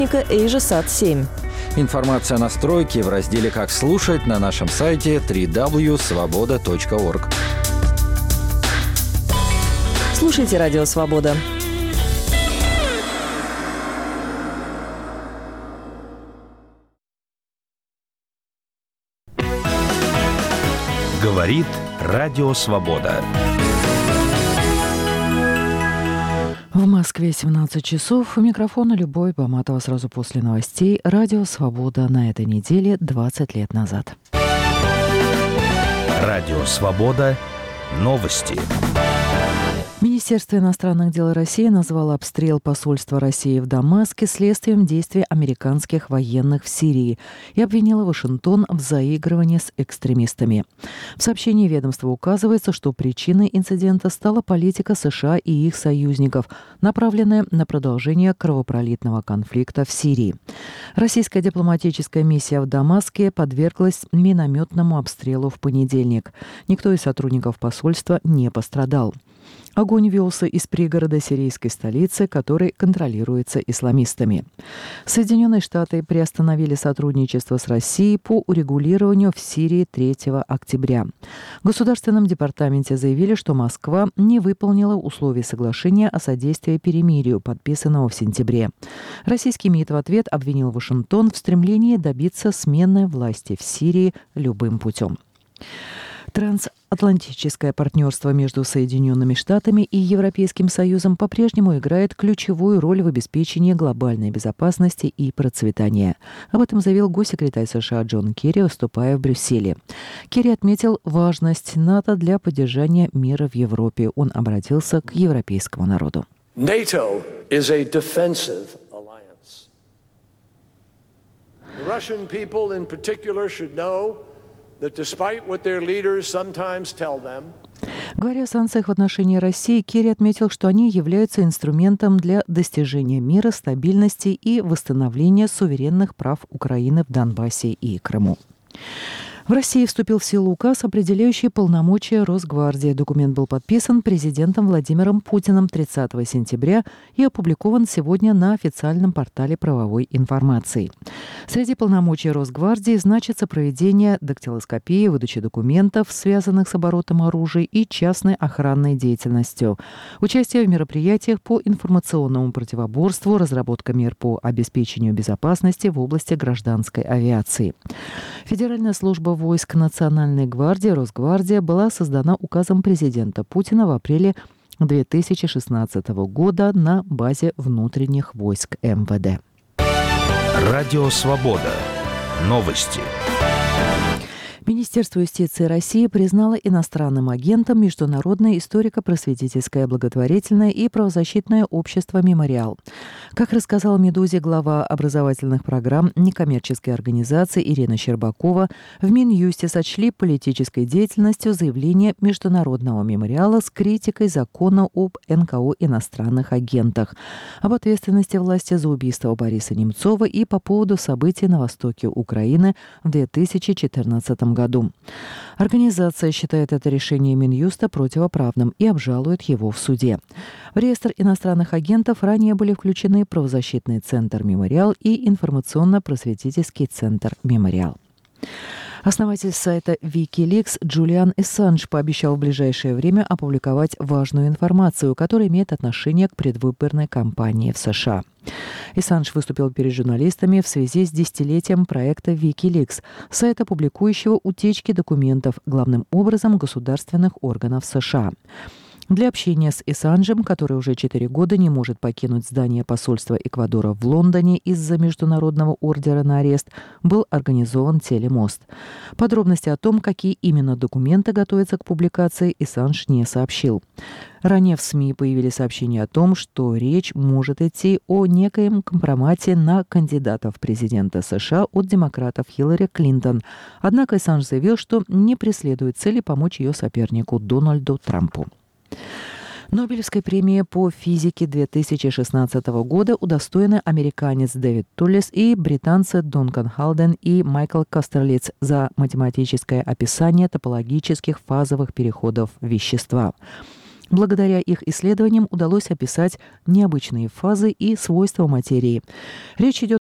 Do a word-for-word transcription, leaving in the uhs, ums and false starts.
AsiaSat семь. Информация о настройке в разделе «Как слушать» на нашем сайте дабл ю дабл ю дабл ю точка свобода точка орг. Слушайте Радио Свобода. Говорит Радио Свобода. В Москве семнадцать часов. У микрофона Любовь Баматова. Сразу после новостей. Радио «Свобода» на этой неделе двадцать лет назад. Радио «Свобода». Новости. Министерство иностранных дел России назвало обстрел посольства России в Дамаске следствием действий американских военных в Сирии и обвинило Вашингтон в заигрывании с экстремистами. В сообщении ведомства указывается, что причиной инцидента стала политика США и их союзников, направленная на продолжение кровопролитного конфликта в Сирии. Российская дипломатическая миссия в Дамаске подверглась минометному обстрелу в понедельник. Никто из сотрудников посольства не пострадал. Огонь велся из пригорода сирийской столицы, который контролируется исламистами. Соединенные Штаты приостановили сотрудничество с Россией по урегулированию в Сирии третьего октября. В Государственном департаменте заявили, что Москва не выполнила условий соглашения о содействии перемирию, подписанного в сентябре. Российский МИД в ответ обвинил Вашингтон в стремлении добиться смены власти в Сирии любым путем. Трансатлантическое партнерство между Соединенными Штатами и Европейским Союзом по-прежнему играет ключевую роль в обеспечении глобальной безопасности и процветания. Об этом заявил госсекретарь США Джон Керри, выступая в Брюсселе. Керри отметил важность НАТО для поддержания мира в Европе. Он обратился к европейскому народу. NATO is a defensive alliance. The Russian people in particular should know that despite what their leaders sometimes tell them, говоря о санкциях в отношении России, Керри отметил, что они являются инструментом для достижения мира, стабильности и восстановления суверенных прав Украины в Донбассе и Крыму. В России вступил в силу указ, определяющий полномочия Росгвардии. Документ был подписан президентом Владимиром Путиным тридцатого сентября и опубликован сегодня на официальном портале правовой информации. Среди полномочий Росгвардии значится проведение дактилоскопии, выдачи документов, связанных с оборотом оружия и частной охранной деятельностью, участие в мероприятиях по информационному противоборству, разработка мер по обеспечению безопасности в области гражданской авиации. Федеральная служба войск Национальной гвардии Росгвардия была создана указом президента Путина в апреле две тысячи шестнадцатого года на базе внутренних войск эм вэ дэ. Радио «Свобода». Новости. Министерство юстиции России признало иностранным агентом Международное историко-просветительское благотворительное и правозащитное общество «Мемориал». Как рассказала «Медузе» глава образовательных программ некоммерческой организации Ирина Щербакова, в Минюсте сочли политической деятельностью заявление Международного мемориала с критикой закона об эн ка о иностранных агентах, об ответственности власти за убийство Бориса Немцова и по поводу событий на востоке Украины в две тысячи четырнадцатом году. Организация считает это решение Минюста противоправным и обжалует его в суде. В реестр иностранных агентов ранее были включены правозащитный центр «Мемориал» и информационно-просветительский центр «Мемориал». Основатель сайта Wikileaks Джулиан Ассанж пообещал в ближайшее время опубликовать важную информацию, которая имеет отношение к предвыборной кампании в США. Ассанж выступил перед журналистами в связи с десятилетием проекта Wikileaks, сайта, публикующего утечки документов, главным образом государственных органов США. Для общения с Ассанжем, который уже четыре года не может покинуть здание посольства Эквадора в Лондоне из-за международного ордера на арест, был организован телемост. Подробности о том, какие именно документы готовятся к публикации, Ассанж не сообщил. Ранее в СМИ появились сообщения о том, что речь может идти о некоем компромате на кандидата в президента США от демократов Хиллари Клинтон. Однако Ассанж заявил, что не преследует цели помочь ее сопернику Дональду Трампу. Нобелевской премии по физике две тысячи шестнадцатого года удостоены американец Дэвид Туллис и британцы Дункан Халден и Майкл Кастерлиц за математическое описание топологических фазовых переходов вещества. Благодаря их исследованиям удалось описать необычные фазы и свойства материи. Речь идет